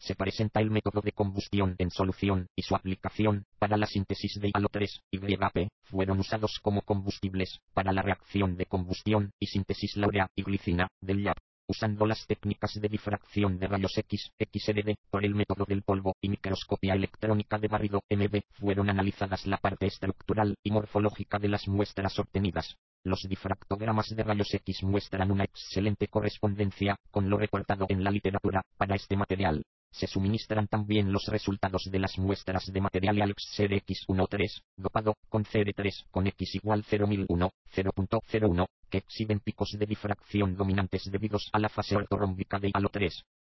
se presenta el método de combustión en solución y su aplicación para la síntesis de halo-3 y YP fueron usados como combustibles para la reacción de combustión y síntesis la urea y glicina del YAP. Usando las técnicas de difracción de rayos X, XRD, por el método del polvo y microscopía electrónica de barrido, MB, fueron analizadas la parte estructural y morfológica de las muestras obtenidas. Los difractogramas de rayos X muestran una excelente correspondencia con lo reportado en la literatura para este material. Se suministran también los resultados de las muestras de material ALX CRX13, dopado con CR3 con X igual 0.001, 0.01, que exhiben picos de difracción dominantes debidos a la fase ortorrómbica de halo 3.